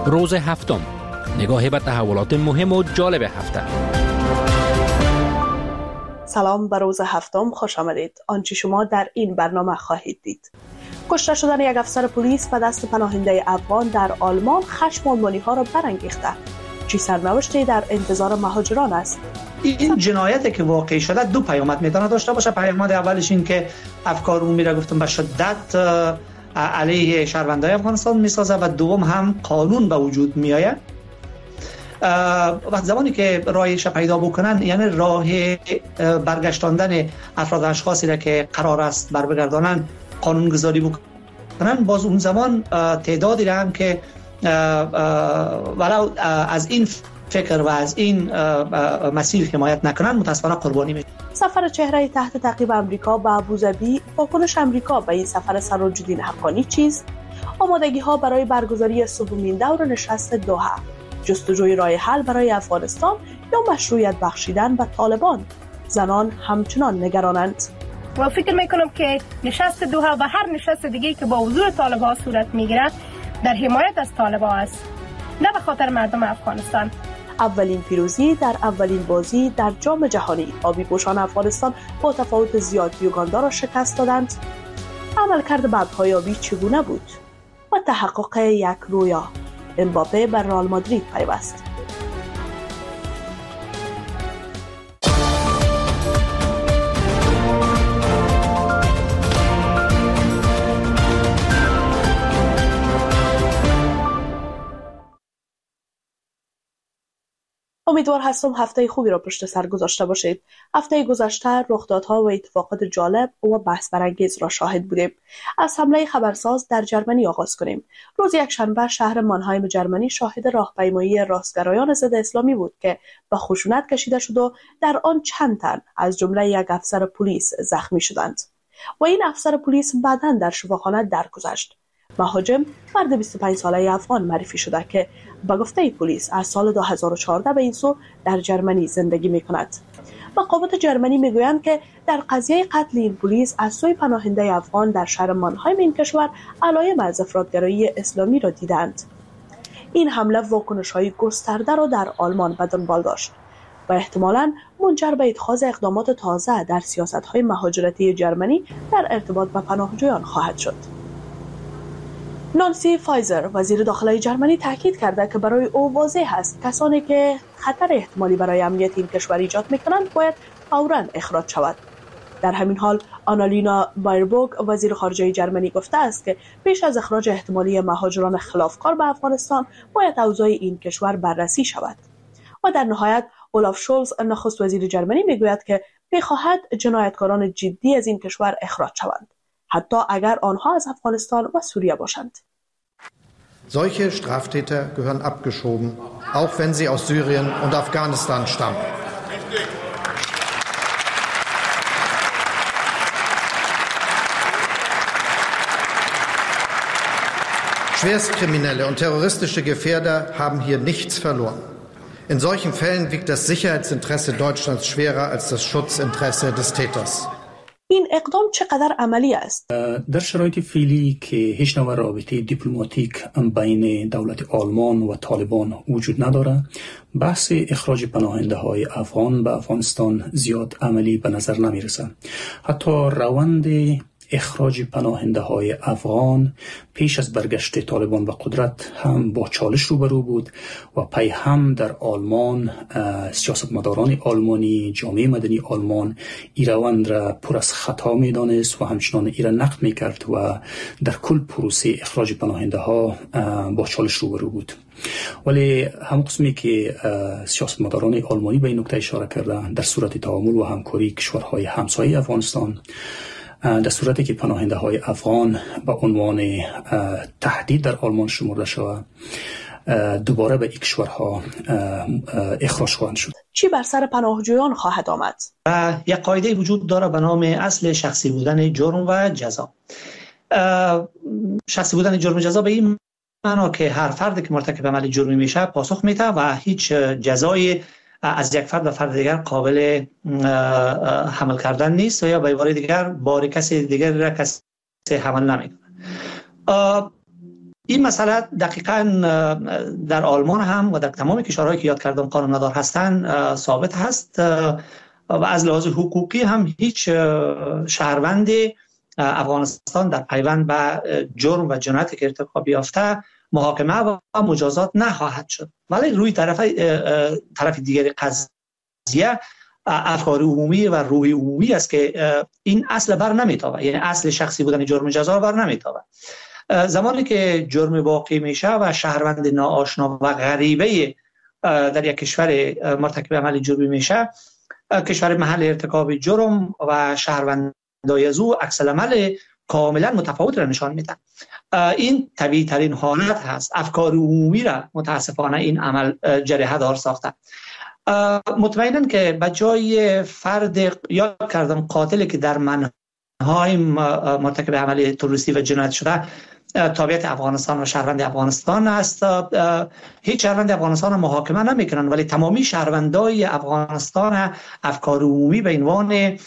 روز هفتم، نگاهی به تحولات مهم و جالب هفته. سلام، به روز هفتم خوش آمدید. آنچه شما در این برنامه خواهید دید: کشته شدن یک افسر پلیس به دست پناهنده افغان در آلمان خشم آلمانی‌ها را برانگیخته. چه سرنوشتی در انتظار مهاجران است؟ این جنایتی که واقع شده دو پیامد میتونه داشته باشه. پیامد اولش این که افکار عمومی را گفتم به شدت علیه شهروندان افغانستان میسازه و دوم هم قانون به وجود میآید. وقت زمانی که راهش پیدا بکنن، یعنی راه برگشتاندن افراد اشخاصی را که قرار است بر بگردانن قانون گذاری بکنن، باز اون زمان تعدادی را هم که ولو از این فکر و از این مسیر حمایت نکنن متاسفانه قربانی میشه. سفر چهره تحت تعقیب امریکا به ابوظبی، واکنش امریکا به این سفر سراج‌الدین حقانی چیست؟ آمادگی ها برای برگزاری سومین دور نشست دوحه، جستجوی راه حل برای افغانستان یا مشروعیت بخشیدن به طالبان؟ زنان همچنان نگرانند. و فکر میکنم که نشست دوحه و هر نشست دیگه که با حضور طالبان صورت میگیره در حمایت از طالبان است، نه به خاطر مردم افغانستان. اولین پیروزی در اولین بازی در جام جهانی، آبی پوشان افغانستان با تفاوت زیاد یوگاندا را شکست دادند. عملکرد ببرهای آبی چگونه بود؟ و تحقق یک رویا، امباپه بر رئال مادرید پیوست. امیدوار هستم هفته خوبی را پشت سر گذاشته باشید. هفته گذشته رخدادها و اتفاقات جالب و بحث برانگیز را شاهد بودیم. از حمله خبرساز در جرمنی آغاز کنیم. روز یکشنبه شهر مانهایم جرمنی شاهد راهپیمایی راستگرایان ضد اسلامی بود که به خشونت کشیده شد و در آن چند تن از جمله یک افسر پلیس زخمی شدند و این افسر پلیس بعداً در شفاخانه درگذشت. مهاجم مرد 25 ساله افغان معرفی شده که به گفته پلیس از سال 2014 به این سو در جرمنی زندگی می‌کند. مقامات جرمنی میگویند که در قضیه قتل این پلیس از سوی پناهنده افغان در شهر مانهایم این کشور علائم از افراط‌گرایی اسلامی را دیدند. این حمله واکنش‌های گسترده را در آلمان به دنبال داشت و احتمالاً منجر به اتخاذ اقدامات تازه در سیاست‌های مهاجرتی جرمنی در ارتباط با پناهجویان خواهد شد. نانسی فایزر وزیر داخلی جرمنی تاکید کرده که برای او واضح است کسانی که خطر احتمالی برای امنیت این کشور ایجاد می‌کنند باید فوراً اخراج شود. در همین حال آنالینا بایربورگ وزیر خارجه جرمنی گفته است که پیش از اخراج احتمالی مهاجران خلافکار به افغانستان باید اوضاع این کشور بررسی شود. و در نهایت اولاف شولز نخست وزیر جرمنی میگوید که می‌خواهد جنایتکاران جدی از این کشور اخراج شوند، حتی اگر آنها از افغانستان و سوریه باشند. Solche Straftäter gehören abgeschoben, auch wenn sie aus Syrien und Afghanistan stammen. Schwerstkriminelle und terroristische Gefährder haben hier nichts verloren. In solchen Fällen wiegt das Sicherheitsinteresse Deutschlands schwerer als das Schutzinteresse des Täters. این اقدام چقدر عملی است؟ در شرایط فعلی که هیچ نوع رابطه دیپلماتیک بین دولت آلمان و طالبان وجود نداره، بحث اخراج پناهنده های افغان به افغانستان زیاد عملی به نظر نمیرسه. حتی روند اخراج پناهنده های افغان پیش از برگشت طالبان به قدرت هم با چالش روبرو بود و پی هم در آلمان سیاستمداران آلمانی، جامعه مدنی آلمان این روند را پر از خطا می دانست و همچنان این را نقد می کرد و در کل پروسه اخراج پناهنده ها با چالش روبرو بود. ولی هم قسمی که سیاستمداران آلمانی به این نکته اشاره کردند، در صورت تعامل و همکاری کشورهای همسایه افغانستان، در صورتی که پناهنده های افغان به عنوان تهدید در آلمان شمرده شود، دوباره به این کشورها اخراج خواهند شد. چی بر سر پناهجویان خواهد آمد؟ یک قاعده وجود داره به نام اصل شخصی بودن جرم و جزا. شخصی بودن جرم و جزا به این معنا که هر فردی که مرتکب عمل جرمی میشه پاسخ میده و هیچ جزایی از یک فرد به فرد دیگر قابل حمل کردن نیست و یا به عبارت دیگر بار کسی دیگر را کسی حمل نمیکنه. این مسئله دقیقاً در آلمان هم و در تمام کشورهایی که یاد کردم قانون‌ندار هستند ثابت هست و از لحاظ حقوقی هم هیچ شهروند افغانستان در پیوند به جرم و جنایتی که ارتکاب یافته محاکمه و مجازات نخواهد شد. ولی روی طرف دیگر قضیه افکار عمومی و روح عمومی است که این اصل بر نمیتابه، یعنی اصل شخصی بودن جرم جزا بر نمیتابه. زمانی که جرم واقع میشه و شهروند ناآشنا و غریبه در یک کشور مرتکب عمل جرمی میشه، کشور محل ارتکاب جرم و شهروندای از او عکس العمل کاملا متفاوت را نشان میدن. این طبیعی ترین حالت هست. افکار عمومی را متاسفانه این عمل جریحه دار ساخته. مطمئناً که به جای فرد یاد کردم قاتلی که در منهای مرتکب عمل تروریستی و جنایت شده تابعیت افغانستان و شهروند افغانستان است، هیچ شهروند افغانستان را محاکمه نمیکنن، ولی تمامی شهروندای افغانستان افکار عمومی به عنوان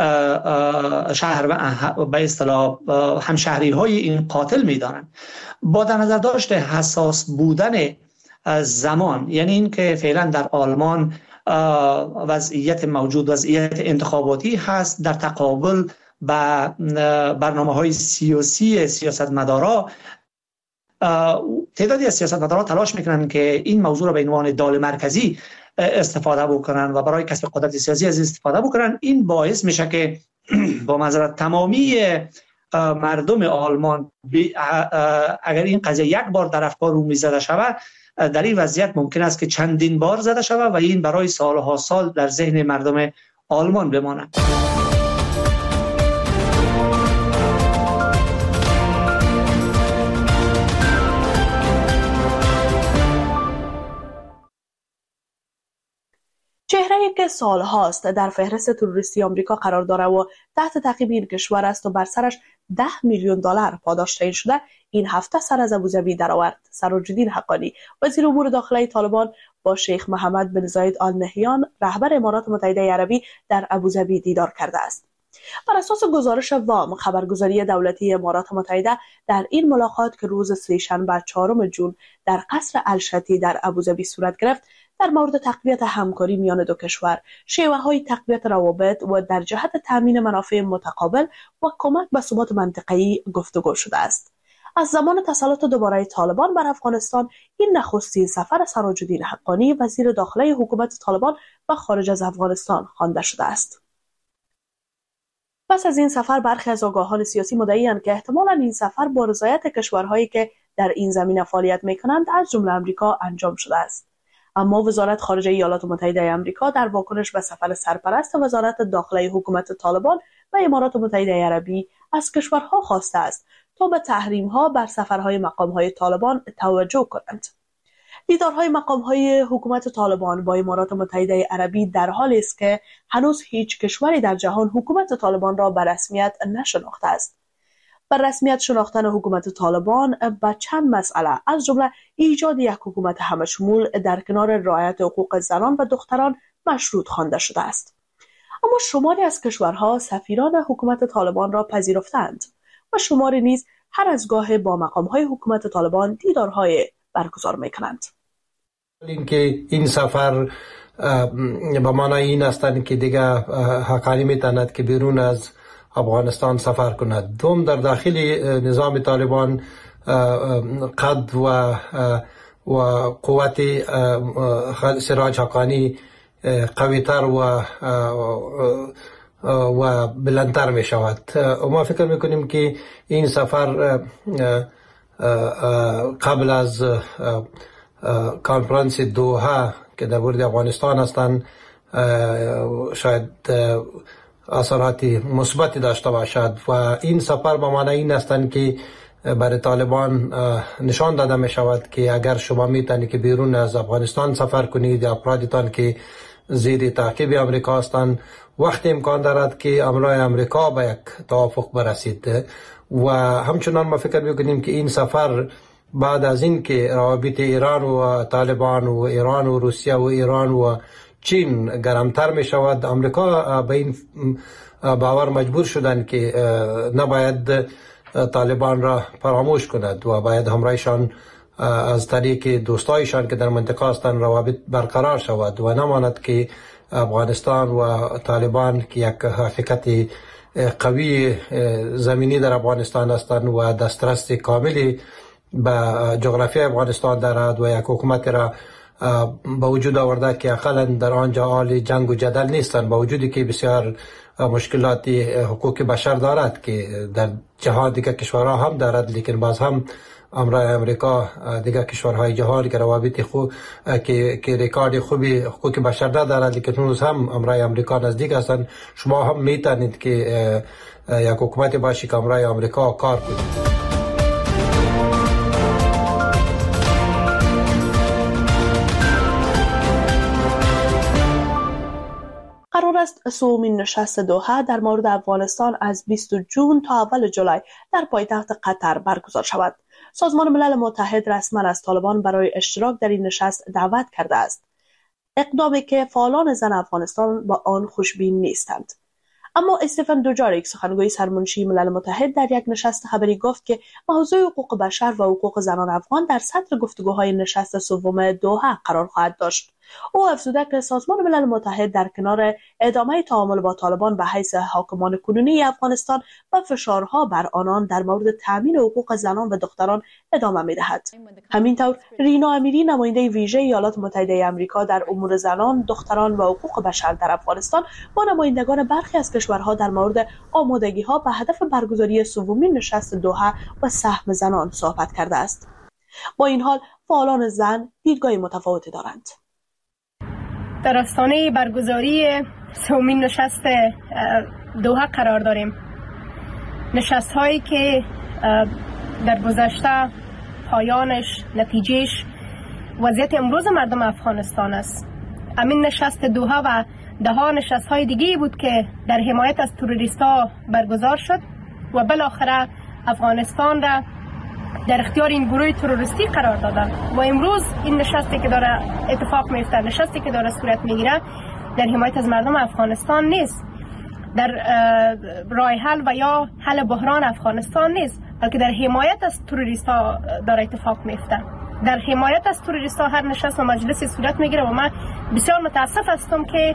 به اصطلاح همشهری های این قاتل میدانن. با در نظر داشت حساس بودن زمان، یعنی این که فعلا در آلمان وضعیت موجود وضعیت انتخاباتی هست، در تقابل با برنامه‌های سیاسی سیاستمدارا تعدادی از سیاستمدارا تلاش میکنن که این موضوع را به عنوان دال مرکزی استفاده بکنن و برای کسب قدرت سیاسی از استفاده بکنن. این باعث میشه که با معذرت تمامی مردم آلمان اگر این قضیه یک بار در افکار عمومی زده شود، در این وضعیت ممکن است که چندین بار زده شود و این برای سالها سال در ذهن مردم آلمان بماند. چهره‌ای که سالهاست در فهرست تروریستی آمریکا قرار داره و تحت تعقیب این کشور است و بر سرش $10 میلیون پاداش تعیین شده، این هفته سر از ابوظبی درآورد. سراج‌الدین حقانی وزیر امور داخلی طالبان با شیخ محمد بن زاید آل نهیان رهبر امارات متحده عربی در ابوظبی دیدار کرده است. بر اساس گزارش وام خبرگزاری دولتی امارات متحده، در این ملاقات که روز سه‌شنبه 4 جون در قصر الشتی در ابوظبی صورت گرفت، در مورد تقویت همکاری میان دو کشور، شیوه‌های تقویت روابط و در جهت تامین منافع متقابل و کمک به ثبات منطقه‌ای گفتگو شده است. از زمان تسلط دوباره طالبان بر افغانستان، این نخستین سفر سراج‌الدین حقانی وزیر داخلی حکومت طالبان و خارج از افغانستان خوانده شده است. پس از این سفر برخی از آگاهان سیاسی مدعی‌اند که احتمالاً این سفر با رضایت کشورهایی که در این زمینه فعالیت می‌کنند از جمله آمریکا انجام شده است. اما وزارت خارجه ایالات متحده آمریکا در واکنش به سفر سرپرست وزارت داخلی حکومت طالبان و امارات متحده عربی از کشورها خواسته است تا به تحریم‌ها بر سفرهای مقام‌های طالبان توجه کنند. دیدارهای مقام‌های حکومت طالبان با امارات متحده عربی در حالی است که هنوز هیچ کشوری در جهان حکومت طالبان را به رسمیت نشناخته است. بر رسمیت شناختن حکومت طالبان به چند مسئله از جمله ایجاد یک حکومت همه‌شمول در کنار رعایت حقوق زنان و دختران مشروط خوانده شده است. اما شماری از کشورها سفیران حکومت طالبان را پذیرفتند و شماری نیز هر از گاه با مقام‌های حکومت طالبان دیدارهای برگزار می‌کنند. اینکه این سفر به معنای این است که دیگه حقانی می‌تواند که بیرون از افغانستان سفر کند. دوم، در داخل نظام طالبان قد و قوت سراج حقانی قوی‌تر و بلندتر می شود. ما فکر میکنیم که این سفر قبل از کنفرانس دوحه که در مورد افغانستان هستند شاید اثرات مثبتی داشته باشد و این سفر به معنی این هستند که برای طالبان نشان داده می شود که اگر شما میتونید که بیرون از افغانستان سفر کنید یا افرادتان که زیر تعقیب امریکا هستند، وقت امکان دارد که امرای امریکا به یک توافق برسید. و همچنان ما فکر میکنیم که این سفر بعد از این که روابط ایران و طالبان و ایران و روسیه و ایران و چین گرمتر می شود، امریکا به این باور مجبور شدن که نباید طالبان را فراموش کند و باید همراهشان از طریق دوستایشان که در منطقه هستند روابط برقرار شود و نماند که افغانستان و طالبان که یک حقیقت قوی زمینی در افغانستان هستند و دسترس کاملی به جغرافی افغانستان دارد و یک حکومت را با وجود آورده که اقلا در آنجا حال جنگ و جدل نیستند، با وجودی که بسیار مشکلات حقوق بشر دارد که در جهان دیگر کشورها هم دارد، لیکن باز هم امرای امریکا دیگر کشورهای جهان که روابط خوب که رکورد خوبی حقوق بشر ندارد، لیکن هنوز هم امرای امریکا نزدیک هستند. شما هم میتونید که یک حکومت باشی که امرای امریکا کار کنید. قرار است سومین نشست دوحه در مورد افغانستان از 20 جون تا اول جولای در پایتخت قطر برگزار شود. سازمان ملل متحد رسما از طالبان برای اشتراک در این نشست دعوت کرده است. اقدامی که فعالان زن افغانستان با آن خوشبین نیستند. اما استفن دوجاریک سخنگوی سرمنشی ملل متحد در یک نشست خبری گفت که موضوع حقوق بشر و حقوق زنان افغان در سطر گفتگوهای نشست سوم دوحه قرار خواهد داشت. او افزوده که سازمان ملل متحد در کنار ادامه تعامل با طالبان به حیث حاکمان کنونی افغانستان و فشارها بر آنان در مورد تامین حقوق زنان و دختران ادامه می‌دهد. همینطور رینا امیری نماینده ویژه ایالات متحده آمریکا در امور زنان، دختران و حقوق بشر در افغانستان با نمایندگان برخی از کشورها در مورد آمادگی‌ها به هدف برگزاری سومین نشست دوحه و سهم زنان صحبت کرده است. با این حال فعالان زن دیدگاه متفاوتی دارند. در آستانه برگزاری سومین نشست دوحه قرار داریم. نشست هایی که در گذشته پایانش، نتیجهش وضعیت امروز مردم افغانستان است. همین نشست دوحه و ده‌ها نشست های دیگه بود که در حمایت از تروریست‌ها برگزار شد و بالاخره افغانستان را در اختیار این گروه تروریستی قرار دادن و امروز این نشستی که داره اتفاق میفته، نشستی که داره صورت میگیره در حمایت از مردم افغانستان نیست، در راه حل و یا حل بحران افغانستان نیست، بلکه در حمایت از تروریست‌ها داره اتفاق میفته. در حمایت از تروریست‌ها هر نشست و مجلسی صورت میگیره و من بسیار متاسف هستم که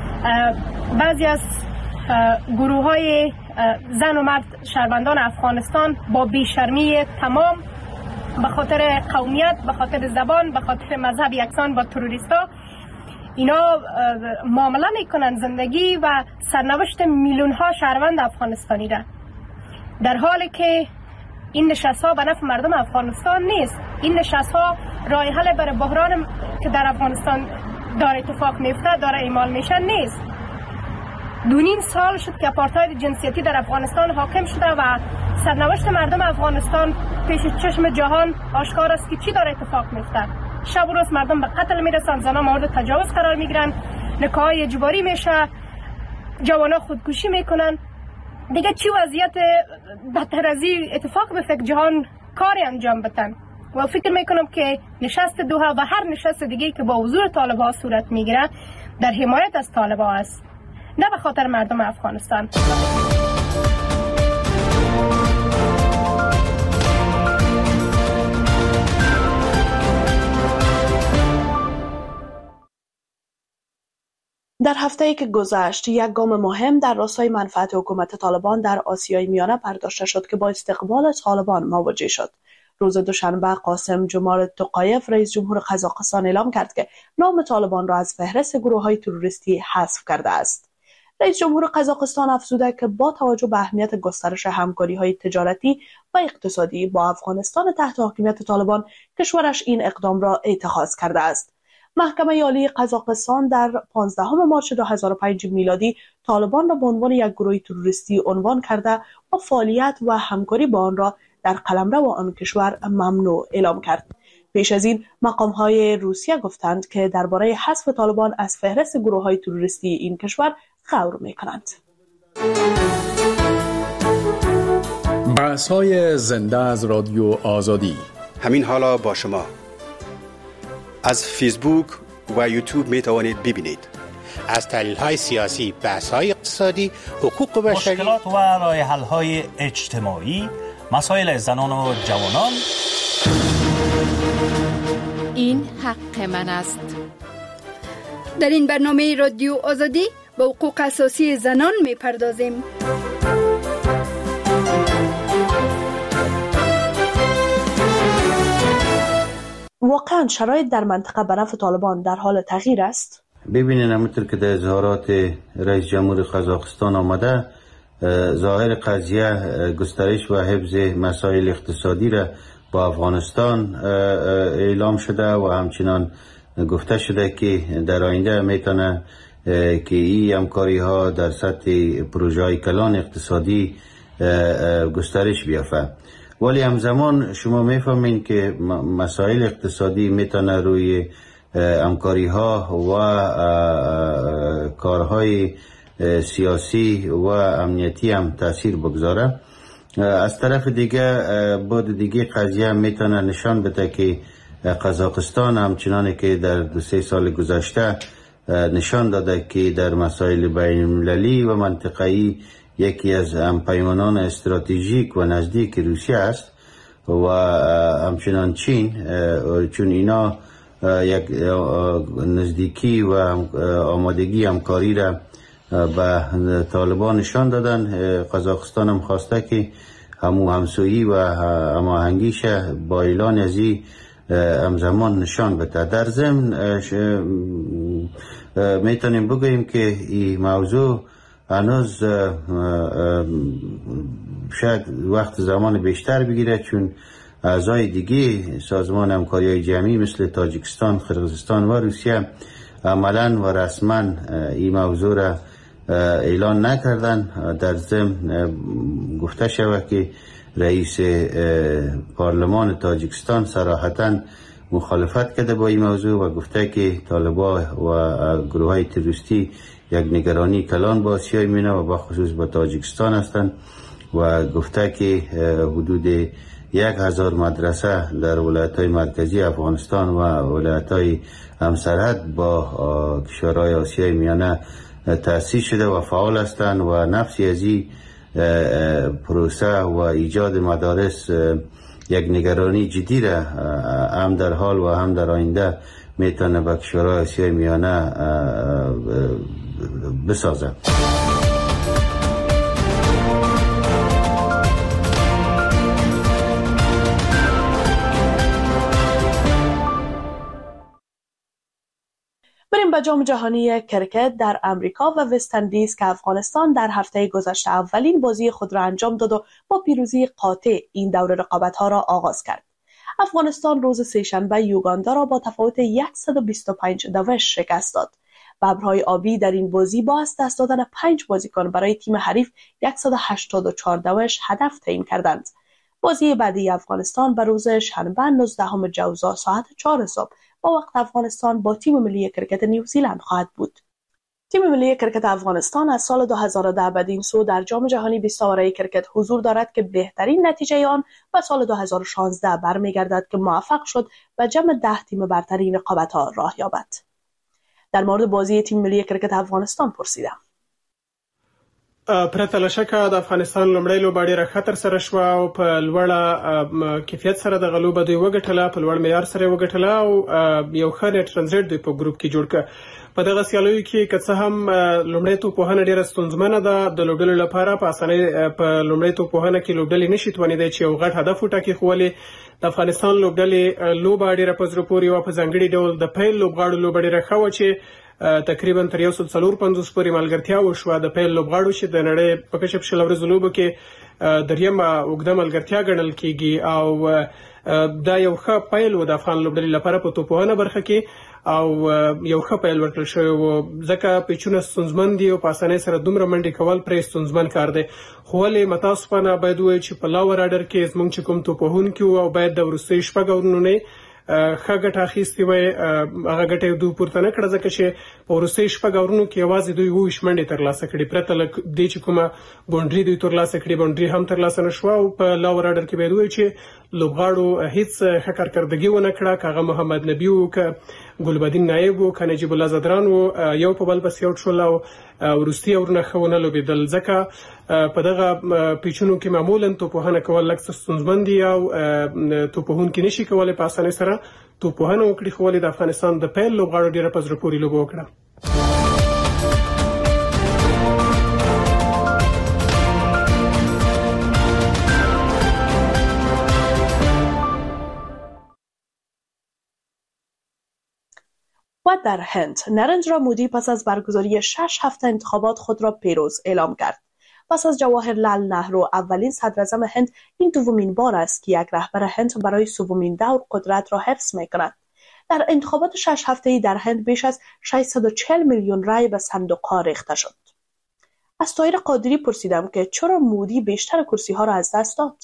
بعضی از گروه‌های زن و مرد شهروندان افغانستان با بیشرمی تمام به خاطر قومیت، به خاطر زبان، به خاطر مذهب یکسان با تروریستا اینا معامله میکنن زندگی و سرنوشت میلیون ها شهروند افغانستانی را، در حالی که این نشست ها به نفع مردم افغانستان نیست. این نشست ها راه حل برای بحران که در افغانستان داره اتفاق میفته، داره اعمال میشه نیست. 2.5 سال شد که آپارتاید جنسیتی در افغانستان حاکم شده و سرنوشت مردم افغانستان پیش چشم جهان آشکار است که چی داره اتفاق میفته. شب و روز مردم به قتل میرسن، زنان مورد تجاوز قرار میگیرن، نکاح اجباری میشه، جوانا خودکشی میکنن. دیگه چی وضعیت بدتر از این اتفاق بیفته که جهان کاری انجام بدن. و فکر میکنم که نشست دوحه و هر نشست دیگه که با حضور طالبان صورت میگیره در حمایت از طالبان است، نه به خاطر مردم افغانستان. در هفته‌ای که گذشت یک گام مهم در راستای منفعت حکومت طالبان در آسیای میانه برداشته شد که با استقبال طالبان مواجه شد. روز دوشنبه قاسم جمال توقایف رئیس جمهور قزاقستان اعلام کرد که نام طالبان را از فهرست گروه‌های تروریستی حذف کرده است. رئیس جمهور قزاقستان افزوده که با توجه به اهمیت گسترش همکاری‌های تجارتی و اقتصادی با افغانستان تحت حاکمیت طالبان، کشورش این اقدام را اتخاذ کرده است. محکمه عالی قزاقستان در 15 مارس 2005 میلادی طالبان را به عنوان یک گروه تروریستی عنوان کرده و فعالیت و همکاری با آن را در قلمرو آن کشور ممنوع اعلام کرد. پیش از این مقام‌های روسیه گفتند که درباره حذف طالبان از فهرست گروه‌های تروریستی این کشور غور می‌کنند. بحث‌های زنده از رادیو آزادی همین حالا با شما از فیسبوک و یوتیوب می توانید ببینید. از تحلیل‌های سیاسی، بحث‌های اقتصادی، حقوق بشری، مشکلات و راه‌حل‌های اجتماعی مسائل زنان و جوانان. این حق من است. در این برنامه رادیو آزادی به حقوق اساسی زنان می‌پردازیم. واقعا شرایط در منطقه به نفع طالبان در حال تغییر است؟ ببینین همونطور که در اظهارات رئیس جمهور قزاقستان آمده، ظاهر قضیه گسترش و حفظ مسائل اقتصادی را با افغانستان اعلام شده و همچنان گفته شده که در آینده میتونه که این همکاری ها در سطح پروژه های کلان اقتصادی گسترش بیافته. ولی همزمان شما میفهمین که مسائل اقتصادی میتونه روی همکاری ها و کارهای سیاسی و امنیتی هم تاثیر بگذاره. از طرف دیگه بود دیگه قضیه میتونه نشان بده که قزاقستان همچنان که در 2-3 سال گذشته نشان داده که در مسائل بین المللی و منطقه‌ای یکی از همپیمانان استراتژیک و نزدیک روسیه است و همچنان چین، چون اینا یک نزدیکی و آمادگی همکاری را به طالبان نشان دادن. قزاقستان هم خواسته که همسویی و هماهنگیش با اعلان از این همزمان نشان بده. در ضمن میتونیم بگوییم که این موضوع هنوز شاید وقت زمان بیشتر بگیره، چون اعضای دیگه سازمان همکاری جمعی مثل تاجیکستان، قرقیزستان و روسیه عملاً و رسما این موضوع را اعلان نکردن. در ضمن گفته شود که رئیس پارلمان تاجیکستان صراحتاً مخالفت کرده با این موضوع و گفته که طالبان و گروه‌های تروریستی یک نگرانی کلان با آسیای میانه و بخصوص با تاجیکستان هستند و گفته که حدود 1000 مدرسه در ولایت‌های مرکزی افغانستان و ولایت‌های همسرحد با کشورهای آسیای میانه تأسیس شده و فعال هستند و نفسی از این پروسه و ایجاد مدارس یک نگرانی جدی را هم در حال و هم در آینده میتونه به کشورهای آسیای میانه بسازه. بریم به جام جهانی کرکت در امریکا و وست اندیز که افغانستان در هفته گذشته اولین بازی خود را انجام داد و با پیروزی قاطع این دور رقابت‌ها را آغاز کرد. افغانستان روز سه‌شنبه یوگاندا را با تفاوت 125 دوش شکست داد. ببرهای آبی در این بازی با از دست دادن 5 بازیکن برای تیم حریف 184 دوش هدف تعیین کردند. بازی بعدی افغانستان به روز شنبه 19 جوزا ساعت 4 صبح با وقت افغانستان با تیم ملی کرکت نیوزیلند خواهد بود. تیم ملی کرکت افغانستان از سال 2010 بدین سو در جام جهانی 20 آوره کرکت حضور دارد که بهترین نتیجه آن به سال 2016 برمیگردد که موفق شد به جمع 10 تیم برترین رقابت‌ها راه یابد. در مورد بازی تیم ملی کرکت افغانستان پرسیدم. پرته له شکه د افغانستان لومړی لوبه ډېره ښه ترسره شوه او په لوړه کیفیت سره دغه لوبه دوی وګټله، په لوړ معیار سره یې وګټله او یو ښه نیټ رن ریټ دوی په ګروپ کې جوړ کړ. په دغه سیالیو کې که څه هم لومړی توپوهنه ډېره ستونزمنه ده د لوبډلو لپاره، په اسانۍ په لومړی توپوهنه کې لوبډلې نشي توانېدی چې یو غټ هدف وټاکي، خو ولې د افغانستان لوبډلې لوبه ډېره په زړه پورې وه. په ځانګړي ډول د پیل لوبغاړو لوبه ډېره ښه وه چې تقریبا تر 145 پورې ملګرتیا وشوه. د پیل لوبغاړو چې د نړۍ په کچه په شل ورځو لوبو کې دریمه اوږده ملګرتیا ګڼل کیږي او دا یو ښه پیل و د افغان لوبډلې لپاره په توپوهنه برخه کې او یو ښه پیل ورکړل شوی و، ځکه پیچونه ستونزمن دي او په اسانۍ سره دومره منډې کول پرې ستونزمن کار دی. خو ولې متاسفانه باید ووایو چې په لاور اډر کې زموږ چې کوم توپوهونکي وو او باید د وروستیو 6 اورونو نه ښه ګټه اخیستې وای، هغه ګټه یې دوی پورته نه کړه ځکه چې په وروستیو 6 اورونو کې یوازې دوی 20 منډې ترلاسه کړې، پرته له دې چې کومه باونډري دوی ترلاسه کړې باونډري هم ترلاسه نه شوه. او په لاور اډر کې باید وایو چې لوبغاړو هیڅ ښه کارکردګي ونه کړه، که هغه محمد نبي و که ګلبدین نایب او نجیب الله زدران او یو په بل پسې اوټ شول او وروستي اورونه خونه لوبېدل ځکه په دغه پیچونو کې معمولا توپوهنه کول لږ ستونزمن دي او توپوهونکي نشي کولای په اسانۍ سره توپوهنه وکړي، خو ولې د افغانستان د پیل لوبغاړو ډېره په زړه پورې لوبه وکړه. و در هند نریندرا مودی پس از برگزاری 6 هفته انتخابات خود را پیروز اعلام کرد. پس از جواهرلال نهرو اولین صدراعظم هند، این دومین بار است که یک رهبر هند برای سومین دور قدرت را حفظ می‌کند. در انتخابات 6 هفته‌ای در هند بیش از 640 میلیون رای به صندوق‌ها ریخته شد. از طاهر قادری پرسیدم که چرا مودی بیشتر کرسی‌ها را از دست داد؟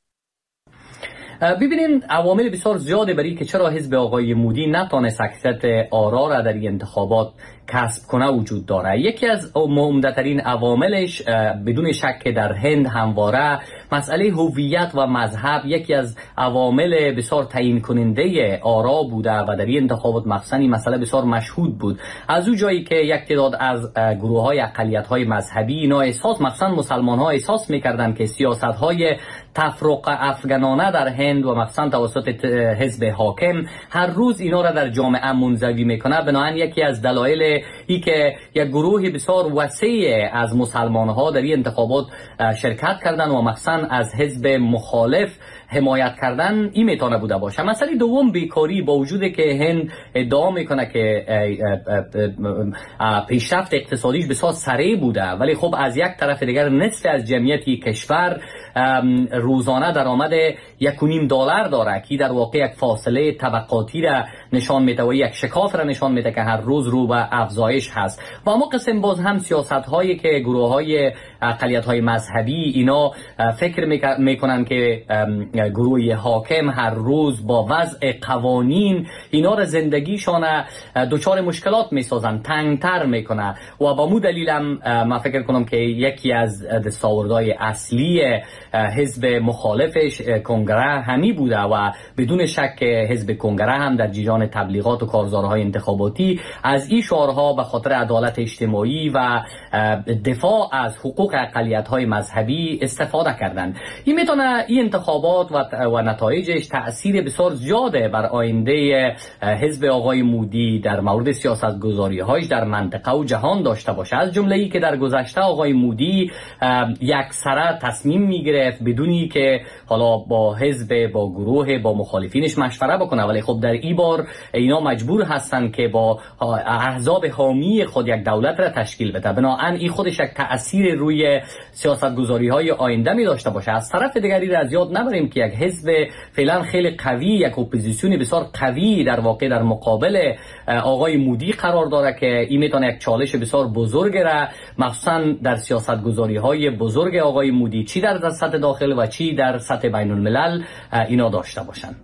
ببینید عوامل بسیار زیاده برای که چرا حزب آقای مودی نتونست اکثریت آرا را در این انتخابات کسب کنه وجود داره. یکی از عمده‌ترین عواملش بدون شک در هند همواره مسئله هویت و مذهب یکی از عوامل بسیار تعیین کننده آرا بوده و در این انتخابات مخصوصاً این مسئله بسیار مشهود بود. از اون جایی که یک تعداد از گروه‌های اقلیت‌های مذهبی اینا مخصوصاً مسلمان‌ها احساس می‌کردند که سیاست‌های تفرق افغانانه در هند و مخصوصاً توسط حزب حاکم هر روز اینا را در جامعه منزوی میکنه. بنابراین یکی از دلایل ای که یک گروه بسیار وسیع از مسلمان‌ها در این انتخابات شرکت کردن و مخصوصاً از حزب مخالف حمایت کردن این میتونه بوده باشه. مسئله دوم بیکاری، با وجود که هند ادعا میکنه که پیشرفت اقتصادیش بسیار سریع بوده، ولی خب از یک طرف دیگر نصف از جمعیت کشور روزانه درآمد $1.5 داره که در واقع یک فاصله طبقاتی را نشان میده و یک شکاف را نشان میده که هر روز رو به افزایش هست. و اما قسم باز هم سیاست هایی که گروه های اقلیت های مذهبی اینا فکر میکنن که گروه حاکم هر روز با وضع قوانین اینا را زندگیشان دچار مشکلات میسازن، تنگتر میکنه و با مو دلیلم من فکر کنم که یکی از دستاوردهای اصلی حزب مخالفش کنگره همی بوده و بدون شک حزب کنگره هم در جریان تبلیغات و کارزارهای انتخاباتی از این شعارها به خاطر عدالت اجتماعی و دفاع از حقوق اقلیت‌های مذهبی استفاده کردند. این میتونه این انتخابات و نتایجش تأثیر بسیار زیاده بر آینده حزب آقای مودی در مورد سیاست‌گذاری‌هایش در منطقه و جهان داشته باشه. از جمله ای که در گذشته آقای مودی یکسره تصمیم میگرفت بدونی که حالا با حزب، با گروه، با مخالفینش مشوره بکنه، ولی خب در این بار اینا مجبور هستن که با احزاب حامی خود یک دولت را تشکیل بده. بنابراین این خودش یک تأثیر روی سیاست‌گذاری‌های آینده می داشته باشه. از طرف دیگری را از یاد نبریم که یک حزب فعلا خیلی قوی، یک اپوزیسیون بسیار قوی در واقع در مقابل آقای مودی قرار داره که این میتونه یک چالش بسیار بزرگ را مخصوصا در سیاست‌گذاری‌های بزرگ آقای مودی چی در سطح داخل و چی در سطح بین الملل اینا داشته باشن.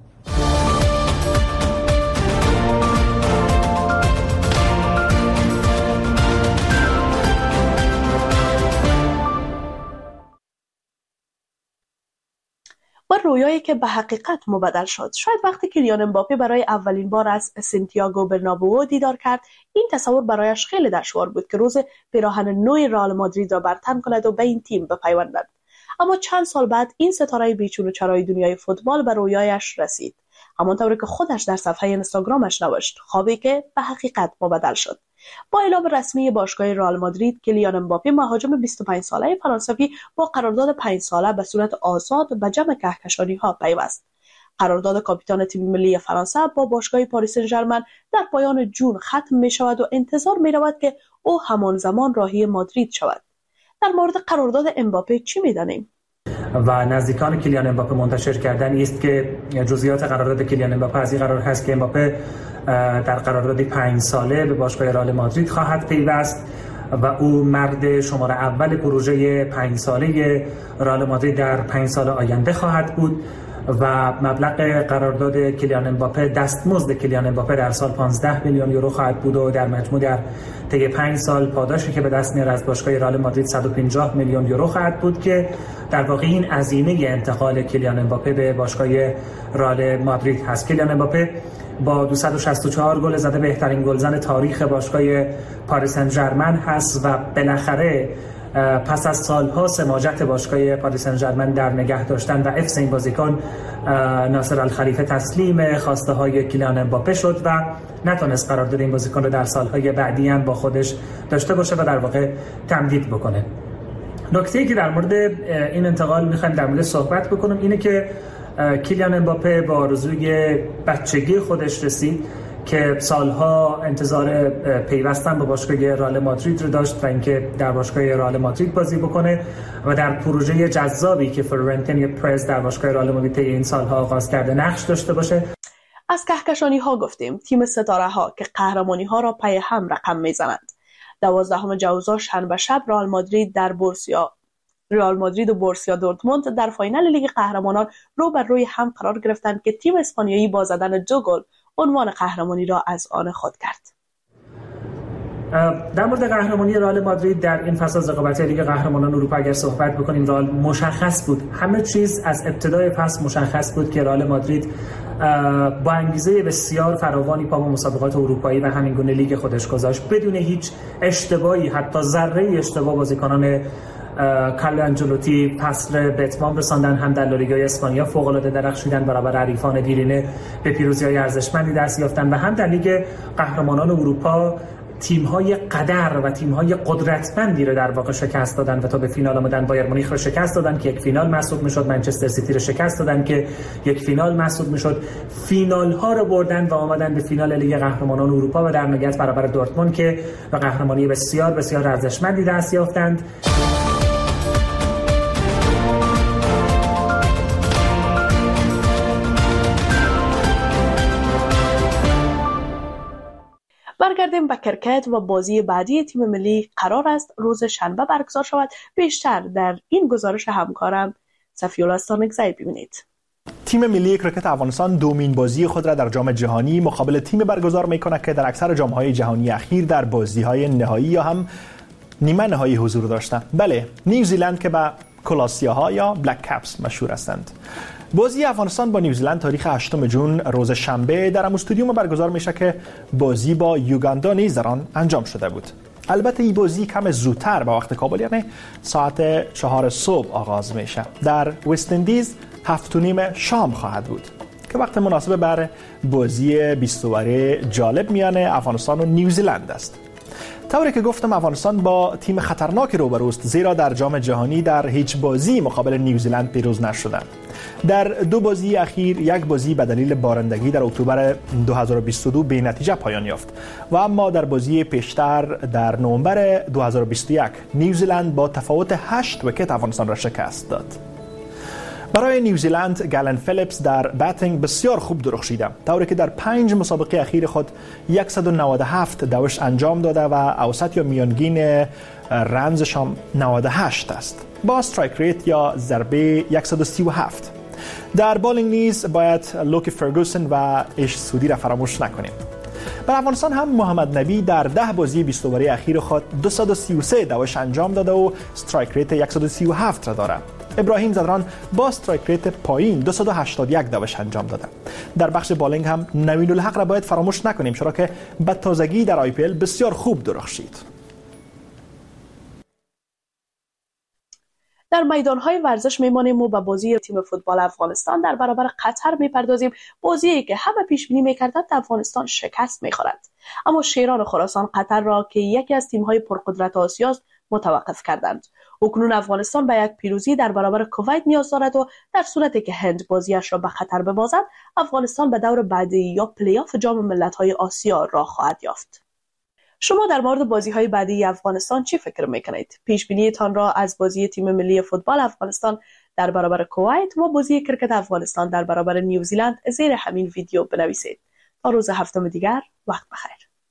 و رویایی که به حقیقت مبدل شد. شاید وقتی کیلیان امباپه برای اولین بار از سانتیاگو برنابئو دیدار کرد، این تصور برایش خیلی دشوار بود که روز پیراهن نو رئال مادرید را برتن کند و به این تیم بپیوندد. اما چند سال بعد این ستاره بیچون و چرای دنیای فوتبال به رویایش رسید. همانطور که خودش در صفحه اینستاگرامش نوشت، خوابی که به حقیقت مبدل شد. با اعلام رسمی باشگاه رئال مادرید، کیلیان امباپه مهاجم 25 ساله فرانسوی با قرارداد 5 ساله به صورت آزاد به جمع کهکشانی‌ها پیوست. قرارداد کاپیتان تیم ملی فرانسه با باشگاه پاریس سن ژرمن در پایان جون ختم می‌شود و انتظار می‌رود که او همان زمان راهی مادرید شود. در مورد قرارداد امباپه چی می‌دانیم؟ و نزدیکان کیلیان امباپه منتشر کردن است که جزئیات قرارداد کیلیان امباپه از این قرار هست که امباپه در قرارداد 5 ساله به باشگاه رئال مادرید خواهد پیوست و او مرد شماره اول پروژه 5 ساله رئال مادرید در 5 سال آینده خواهد بود و مبلغ قرارداد کیلیان امباپه، دستمزد کیلیان امباپه در سال 15 میلیون یورو خواهد بود و در مجموع در طی 5 سال پاداشی که به دست میاره از باشگاه رئال مادرید 150 میلیون یورو خواهد بود که در واقع این هزینه انتقال کیلیان امباپه به باشگاه رئال مادرید هست. کیلیان امباپه با 264 گل زده بهترین گلزن تاریخ باشگاه پاریس سن ژرمن هست و بالاخره پس از سالها سماجت باشگاه پاریس سن ژرمن در نگه داشتن و حفظ این بازیکن، ناصر الخلیفه تسلیم خواسته های کیلیان امباپه شد و نتونست قرارداد این بازیکن رو در سالهای بعدی هم با خودش داشته باشه و در واقع تمدید بکنه. نکته‌ای که در مورد این انتقال می‌خوایم در مورد صحبت بکنم اینه که کیلیان امباپه با آرزوی بچگی خودش رسید که سالها انتظار پیوستن با باشگاه رئال مادرید رو داشت و اینکه در باشگاه رئال مادرید بازی بکنه و در پروژه جذابی که فلورنتینو پرز در باشگاه رئال مادرید این سالها آغاز کرده نقش داشته باشه. از کهکشانی ها گفتیم. تیم ستاره ها که قهرمانی ها را پی هم رقم میزنند. 12 جوزا شنبه شب رئال مادرید و بورسیا دورتموند در فاینال لیگ قهرمانان روبروی هم قرار گرفتند که تیم اسپانیایی با زدن 2 گل عنوان قهرمانی را از آن خود کرد. در مورد قهرمانی رئال مادرید در این فصل از رقابت لیگ قهرمانان اروپا اگر صحبت بکنیم، رئال مشخص بود، همه چیز از ابتدای فصل مشخص بود که رئال مادرید با انگیزه بسیار فراوانی پا به مسابقات اروپایی و همین گونه لیگ خودش گذاشت بدون هیچ اشتباهی، حتی ذره اشتباه بازیکنان کارلو آنچلوتی فصل به اتمام رساندن، هم در لالیگای اسپانیا فوق‌العاده درخشیدن، برابر حریفان دیرینه به پیروزی‌های ارزشمندی دست یافتن و هم در لیگ قهرمانان اروپا تیم‌های قدر و تیم‌های قدرتمندی رو در واقع شکست دادن و تا به فینال آمدن. بایر مونیخ رو شکست دادن که یک فینال محسوب می‌شد، منچستر سیتی رو شکست دادن که یک فینال محسوب می‌شد، فینال‌ها رو بردن و آمدن به فینال لیگ قهرمانان اروپا و در نهایت برابر دورتموند که به قهرمانی بسیار بسیار ارزشمندی دست یافتند. برگردیم به کرکت و بازی بعدی تیم ملی قرار است روز شنبه برگزار شود. بیشتر در این گزارش همکارم صفی‌الله استانکزی ببینید. تیم ملی کرکت افغانستان دومین بازی خود را در جام جهانی مقابل تیم برگزار می‌کند که در اکثر جام‌های جهانی اخیر در بازی‌های نهایی یا هم نیمه نهایی حضور داشتند. بله، نیوزیلند که به کلاسیاها یا بلک کپس مشهور هستند. بازی افغانستان با نیوزیلند تاریخ 8 جون روز شنبه در استادیوم برگزار میشه که بازی با یوگاندا نیز در آن انجام شده بود. البته این بازی کم زودتر به وقت کابل، یعنی ساعت 4 صبح آغاز میشه. در وست اندیز 7:30 شام خواهد بود که وقت مناسب بر بازی 20 اوره جالب میان افغانستان و نیوزیلند است. طوری که گفتم افغانستان با تیم خطرناکی روبروست، زیرا در جام جهانی در هیچ بازی مقابل نیوزیلند پیروز نشدند. در 2 بازی اخیر، یک بازی به دلیل بارندگی در اکتبر 2022 به نتیجه پایان یافت و اما در بازی پیشتر در نوامبر 2021 نیوزیلند با تفاوت 8 ویکت افغانستان را شکست داد. برای نیوزیلند گالن فیلیپس در باتینگ بسیار خوب درخشیده، طوری که در 5 مسابقه اخیر خود 197 دوش انجام داده و اوسط یا میانگین رنزش هم 98 است با استرایک ریت یا ضربه 137. در بالینگ نیز باید لوکی فرگوسن و ایش سودی را فراموش نکنیم. بر افغانستان هم محمد نبی در 10 بازی 20 اوره اخیر خود 233 دوش انجام داده و استرایک ریت 137 را دارد. ابراهیم زدران با استرایک ریت پایین 281 دوش انجام داده. در بخش بالینگ هم نوین الحق را باید فراموش نکنیم، چرا که به تازگی در آی پی ال بسیار خوب درخشید. در میدان‌های ورزش میمانیم و به بازی تیم فوتبال افغانستان در برابر قطر میپردازیم. بازی که همه پیش بینی می‌کردند افغانستان شکست می‌خورد، اما شیران خراسان قطر را که یکی از تیم‌های پرقدرت آسیا است متوقف کردند. اکنون افغانستان به یک پیروزی در برابر کویت نیاز دارد و در صورتی که هند بازیش را به خطر ببازد، افغانستان به دور بعدی یا پلی آف جام ملت‌های آسیا راه خواهد یافت. شما در مورد بازی‌های بعدی افغانستان چی فکر می‌کنید؟ پیش بینی‌تان را از بازی تیم ملی فوتبال افغانستان در برابر کویت و بازی کرکت افغانستان در برابر نیوزیلند زیر همین ویدیو بنویسید. تا روز هفتم دیگر، وقت بخیر.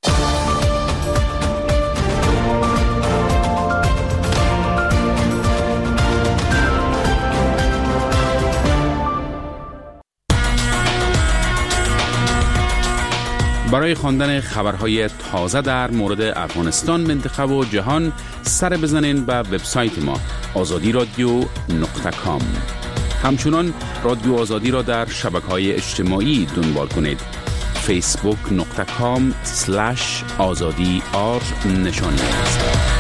برای خواندن خبرهای تازه در مورد افغانستان، منطقه و جهان سر بزنین به وبسایت ما azadiradio.com. همچنان رادیو آزادی را در شبکه‌های اجتماعی دنبال کنید. facebook.com/azadi نشان است.